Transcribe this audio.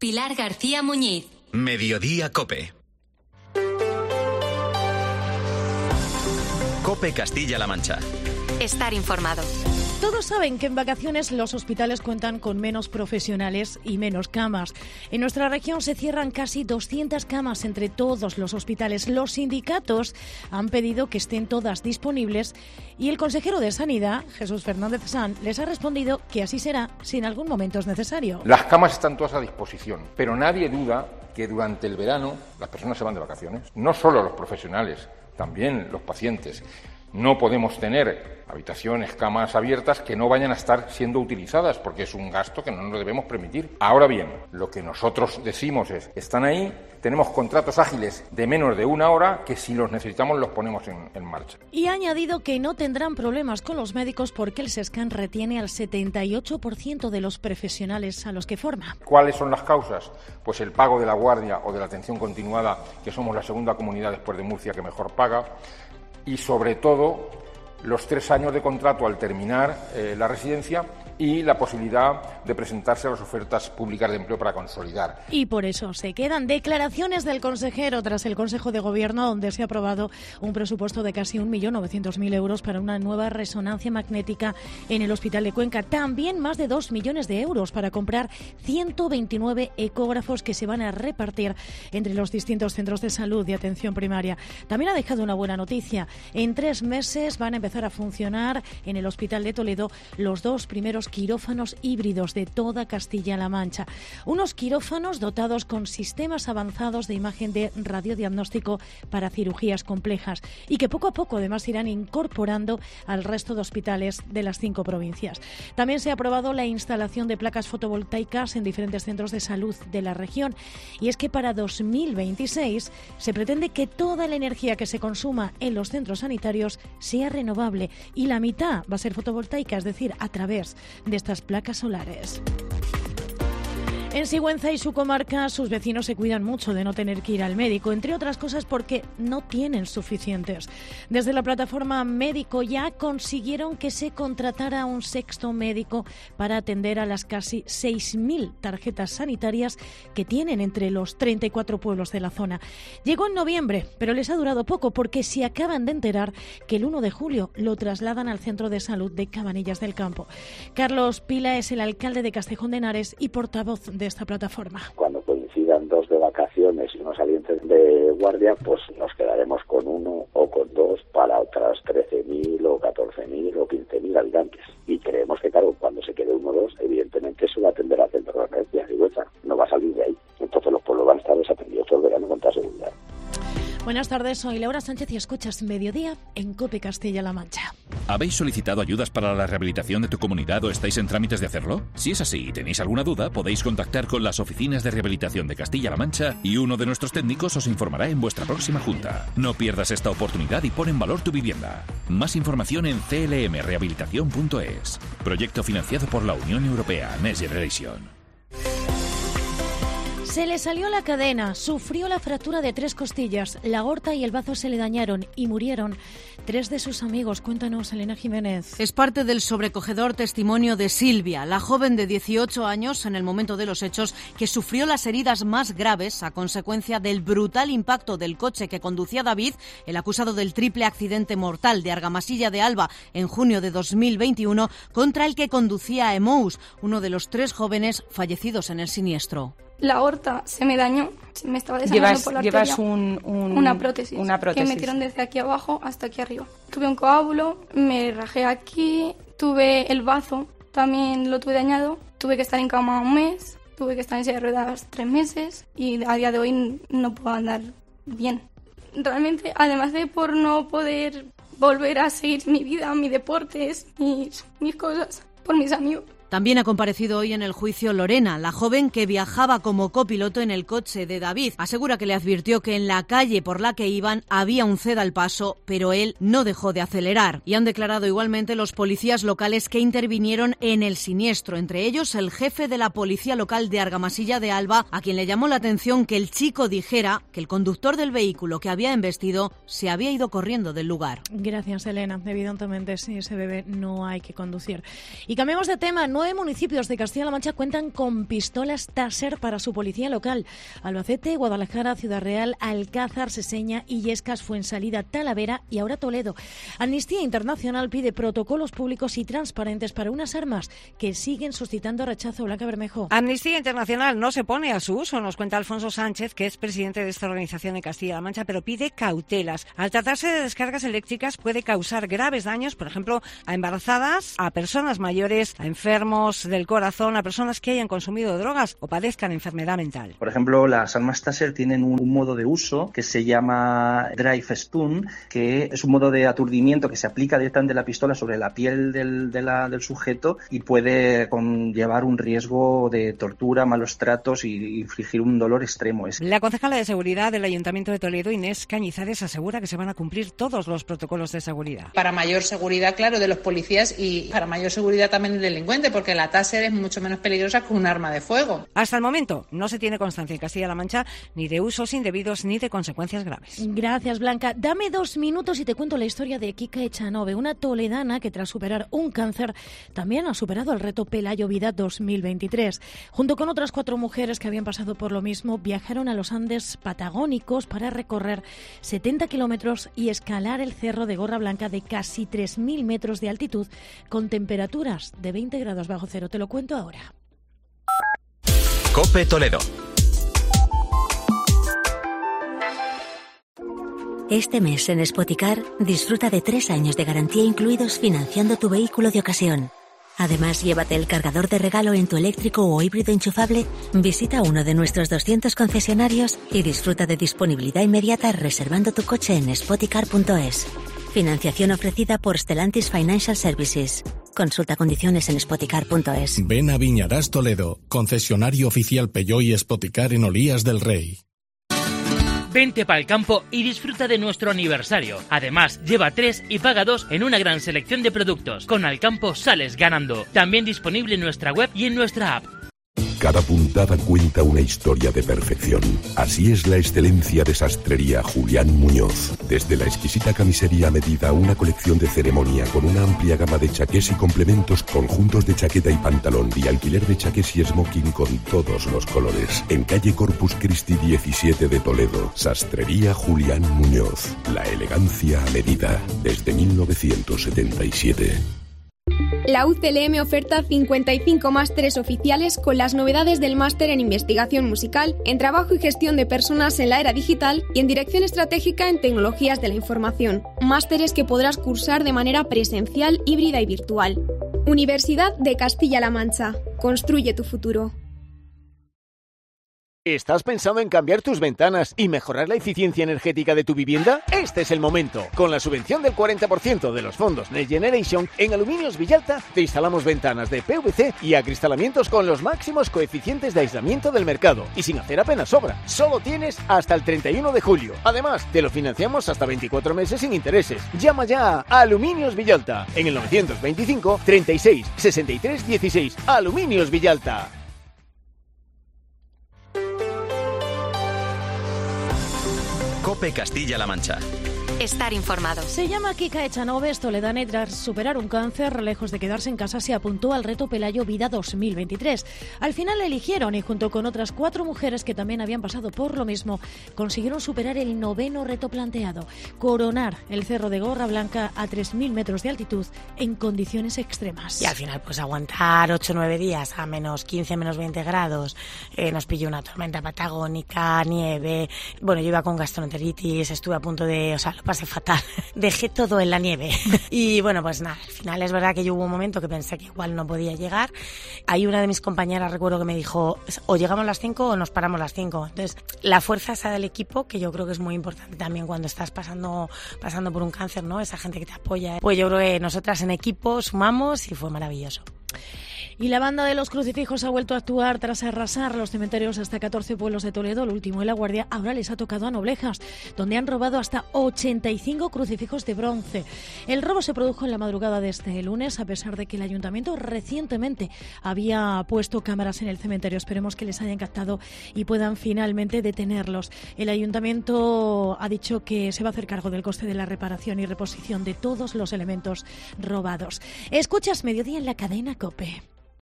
Pilar García Muñiz. Mediodía COPE. COPE Castilla-La Mancha. Estar informado. Todos saben que en vacaciones los hospitales cuentan con menos profesionales y menos camas. En nuestra región se cierran casi 200 camas entre todos los hospitales. Los sindicatos han pedido que estén todas disponibles y el consejero de Sanidad, Jesús Fernández Sanz, les ha respondido que así será si en algún momento es necesario. Las camas están todas a disposición, pero nadie duda que durante el verano las personas se van de vacaciones. No solo los profesionales, también los pacientes. No podemos tener habitaciones, camas abiertas que no vayan a estar siendo utilizadas, porque es un gasto que no nos debemos permitir. Ahora bien, lo que nosotros decimos es, están ahí, tenemos contratos ágiles de menos de una hora, que si los necesitamos los ponemos en marcha. Y ha añadido que no tendrán problemas con los médicos porque el SESCAN retiene al 78% de los profesionales a los que forma. ¿Cuáles son las causas? Pues el pago de la guardia o de la atención continuada, que somos la segunda comunidad después de Murcia que mejor paga. Y sobre todo los 3 años de contrato al terminar la residencia y la posibilidad de presentarse a las ofertas públicas de empleo para consolidar. Y por eso se quedan declaraciones del consejero tras el Consejo de Gobierno, donde se ha aprobado un presupuesto de casi 1.900.000 euros para una nueva resonancia magnética en el Hospital de Cuenca. También más de 2 millones de euros para comprar 129 ecógrafos que se van a repartir entre los distintos centros de salud y atención primaria. También ha dejado una buena noticia. En 3 meses van a empezar a funcionar en el Hospital de Toledo los 2 primeros quirófanos híbridos de toda Castilla-La Mancha. Unos quirófanos dotados con sistemas avanzados de imagen de radiodiagnóstico para cirugías complejas y que poco a poco además irán incorporando al resto de hospitales de las 5 provincias. También se ha aprobado la instalación de placas fotovoltaicas en diferentes centros de salud de la región, y es que para 2026 se pretende que toda la energía que se consuma en los centros sanitarios sea renovable y la mitad va a ser fotovoltaica, es decir, a través de estas placas solares. En Sigüenza y su comarca, sus vecinos se cuidan mucho de no tener que ir al médico, entre otras cosas porque no tienen suficientes. Desde la plataforma Médico Ya consiguieron que se contratara un 6º médico para atender a las casi 6.000 tarjetas sanitarias que tienen entre los 34 pueblos de la zona. Llegó en noviembre, pero les ha durado poco porque se acaban de enterar que el 1 de julio lo trasladan al Centro de Salud de Cabanillas del Campo. Carlos Pila es el alcalde de Castejón de Henares y portavoz de esta plataforma. Cuando coincidan 2 de vacaciones y unos salientes de guardia, pues nos quedaremos con 1 o con 2 para otras 13.000 o 14.000 o 15.000 habitantes. Y creemos que, claro, cuando se quede 1 o 2, evidentemente se va a atender al centro de referencia de Sigüenza. No va a salir de ahí. Entonces los pueblos van a estar desatendidos todo el verano con toda seguridad. Buenas tardes, soy Laura Sánchez y escuchas Mediodía en COPE Castilla-La Mancha. ¿Habéis solicitado ayudas para la rehabilitación de tu comunidad o estáis en trámites de hacerlo? Si es así y tenéis alguna duda, podéis contactar con las oficinas de rehabilitación de Castilla-La Mancha y uno de nuestros técnicos os informará en vuestra próxima junta. No pierdas esta oportunidad y pon en valor tu vivienda. Más información en clmrehabilitación.es. Proyecto financiado por la Unión Europea, Next Generation. Se le salió la cadena, sufrió la fractura de 3 costillas, la aorta y el bazo se le dañaron y murieron 3 de sus amigos. Cuéntanos, Elena Jiménez. Es parte del sobrecogedor testimonio de Silvia, la joven de 18 años en el momento de los hechos que sufrió las heridas más graves a consecuencia del brutal impacto del coche que conducía David, el acusado del triple accidente mortal de Argamasilla de Alba en junio de 2021, contra el que conducía Emous, uno de los 3 jóvenes fallecidos en el siniestro. La aorta se me dañó, se me estaba desangrando por la arteria. Llevas una prótesis que me metieron desde aquí abajo hasta aquí arriba. Tuve un coágulo, me rajé aquí, tuve el bazo, también lo tuve dañado, tuve que estar en cama 1 mes, tuve que estar en silla de ruedas 3 meses y a día de hoy no puedo andar bien. Realmente, además de por no poder volver a seguir mi vida, mis deportes, mis cosas, por mis amigos. También ha comparecido hoy en el juicio Lorena, la joven que viajaba como copiloto en el coche de David. Asegura que le advirtió que en la calle por la que iban había un ceda al paso, pero él no dejó de acelerar. Y han declarado igualmente los policías locales que intervinieron en el siniestro, entre ellos el jefe de la policía local de Argamasilla de Alba, a quien le llamó la atención que el chico dijera que el conductor del vehículo que había embestido se había ido corriendo del lugar. Gracias, Elena. Evidentemente, si ese bebé no hay que conducir. Y cambiamos de tema. 9 municipios de Castilla-La Mancha cuentan con pistolas Taser para su policía local. Albacete, Guadalajara, Ciudad Real, Alcázar, Seseña, Illescas, Fuensalida, Talavera y ahora Toledo. Amnistía Internacional pide protocolos públicos y transparentes para unas armas que siguen suscitando rechazo. Blanca Bermejo. Amnistía Internacional no se pone a su uso, nos cuenta Alfonso Sánchez, que es presidente de esta organización en Castilla-La Mancha, pero pide cautelas. Al tratarse de descargas eléctricas puede causar graves daños, por ejemplo, a embarazadas, a personas mayores, a enfermos del corazón, a personas que hayan consumido drogas o padezcan enfermedad mental. Por ejemplo, las armas Taser tienen un modo de uso que se llama Drive Stun, que es un modo de aturdimiento que se aplica directamente la pistola sobre la piel del sujeto y puede conllevar un riesgo de tortura, malos tratos y infligir un dolor extremo. La concejala de Seguridad del Ayuntamiento de Toledo, Inés Cañizares, asegura que se van a cumplir todos los protocolos de seguridad. Para mayor seguridad, claro, de los policías y para mayor seguridad también del delincuente, porque la Taser es mucho menos peligrosa que un arma de fuego. Hasta el momento no se tiene constancia en Castilla-La Mancha ni de usos indebidos ni de consecuencias graves. Gracias, Blanca. Dame 2 minutos y te cuento la historia de Kika Echanove, una toledana que tras superar un cáncer también ha superado el reto Pelayo Vida 2023. Junto con otras 4 mujeres que habían pasado por lo mismo, viajaron a los Andes patagónicos para recorrer 70 kilómetros y escalar el cerro de Gorra Blanca de casi 3.000 metros de altitud con temperaturas de 20 grados bajo cero. Te lo cuento ahora. COPE Toledo. Este mes en Spoticar disfruta de 3 años de garantía incluidos financiando tu vehículo de ocasión. Además, llévate el cargador de regalo en tu eléctrico o híbrido enchufable, visita uno de nuestros 200 concesionarios y disfruta de disponibilidad inmediata reservando tu coche en spoticar.es. Financiación ofrecida por Stellantis Financial Services. Consulta condiciones en spoticar.es. Ven a Viñarás Toledo, concesionario oficial Peugeot y Spoticar en Olías del Rey. Vente para el campo y disfruta de nuestro aniversario. Además, lleva 3 y paga 2 en una gran selección de productos. Con Alcampo sales ganando. También disponible en nuestra web y en nuestra app. Cada puntada cuenta una historia de perfección. Así es la excelencia de Sastrería Julián Muñoz. Desde la exquisita camisería a medida, una colección de ceremonia con una amplia gama de chaqués y complementos, conjuntos de chaqueta y pantalón y alquiler de chaqués y smoking con todos los colores. En calle Corpus Christi 17 de Toledo, Sastrería Julián Muñoz. La elegancia a medida desde 1977. La UCLM oferta 55 másteres oficiales con las novedades del máster en investigación musical, en trabajo y gestión de personas en la era digital y en dirección estratégica en tecnologías de la información. Másteres que podrás cursar de manera presencial, híbrida y virtual. Universidad de Castilla-La Mancha. Construye tu futuro. ¿Estás pensando en cambiar tus ventanas y mejorar la eficiencia energética de tu vivienda? Este es el momento. Con la subvención del 40% de los fondos Next Generation, en Aluminios Villalta te instalamos ventanas de PVC y acristalamientos con los máximos coeficientes de aislamiento del mercado y sin hacer apenas obra. Solo tienes hasta el 31 de julio. Además, te lo financiamos hasta 24 meses sin intereses. Llama ya a Aluminios Villalta en el 925 36 63 16. Aluminios Villalta. COPE Castilla-La Mancha. Estar informado. Se llama Kika Echanove, es toledana y tras superar un cáncer, lejos de quedarse en casa, se apuntó al reto Pelayo Vida 2023. Al final la eligieron y junto con otras 4 mujeres que también habían pasado por lo mismo, consiguieron superar el 9º reto planteado, coronar el cerro de Gorra Blanca a 3.000 metros de altitud en condiciones extremas. Y al final pues aguantar 8 o 9 días a menos 15, menos 20 grados, nos pilló una tormenta patagónica, nieve, bueno, yo iba con gastroenteritis, estuve a punto de, lo pasé fatal, dejé todo en la nieve y bueno, pues nada, al final es verdad que yo hubo un momento que pensé que igual no podía llegar. Hay una de mis compañeras, recuerdo, que me dijo, o llegamos a las 5 o nos paramos a las 5. Entonces, la fuerza esa del equipo, que yo creo que es muy importante también cuando estás pasando por un cáncer, ¿no? Esa gente que te apoya, pues yo creo que nosotras en equipo sumamos y fue maravilloso. Y la banda de los crucifijos ha vuelto a actuar tras arrasar los cementerios hasta 14 pueblos de Toledo. El último de La Guardia ahora les ha tocado a Noblejas, donde han robado hasta 85 crucifijos de bronce. El robo se produjo en la madrugada de este lunes, a pesar de que el ayuntamiento recientemente había puesto cámaras en el cementerio. Esperemos que les hayan captado y puedan finalmente detenerlos. El ayuntamiento ha dicho que se va a hacer cargo del coste de la reparación y reposición de todos los elementos robados. Escuchas Mediodía en la cadena COPE.